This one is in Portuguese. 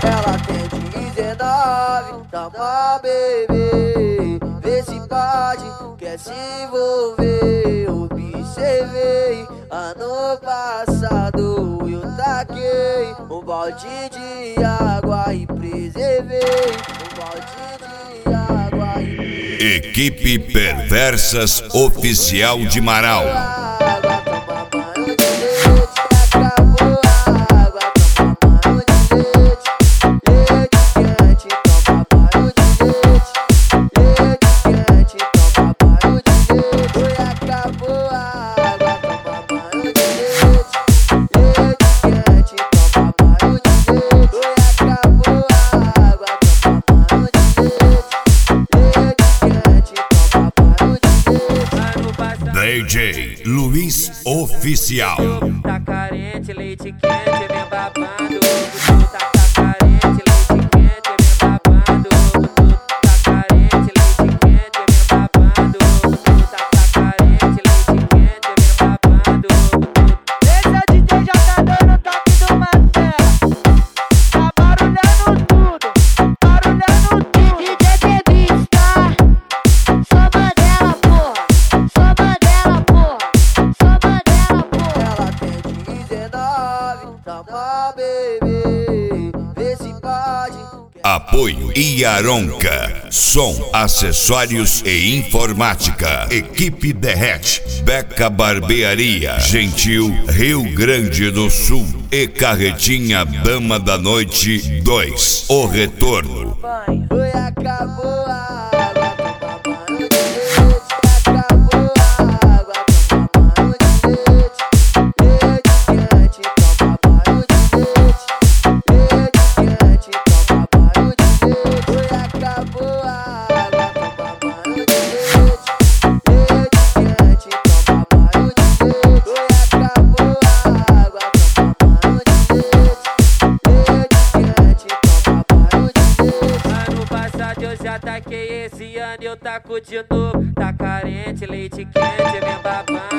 Ela tem 19, toma bebê, vê se pode, quer se envolver. Observei, ano passado eu taquei um balde de água e preservei. Um balde de água e Equipe Perversas Oficial de Marau. DJ Luiz Oficial. Tá carente, leite quente, vem babando. Tu tá carente, leite quente, vem babando. Tu tá carente, leite quente, vem babando. Tu tá carente, leite quente, vem babando. Esse DJ já tá dando toque do Marcelo. Tá barulhando tudo, barulhando tudo. DJ Bebista, sou Mandela, porra. Sou Mandela, porra. Sou Mandela, porra. Ela tem 19, toma bebê, vê se pode. Apoio Iaronca, som, acessórios e informática. Equipe Derrete, Beca Barbearia, Gentil, Rio Grande do Sul e Carretinha Dama da Noite 2. O Retorno. Foi, acabou a água, toma banho de leite. Acabou a água, toma banho de leite. Leite quente, toma banho de leite. Leite quente, toma banho de leite. Foi, acabou a água, toma banho de leite. Leite quente, toma banho de leite. Foi, acabou a água, toma banho de leite. Leite quente, toma banho de leite. Ano passado eu já taquei, esse ano eu taco de novo. Tá carente, leite quente, vem babando.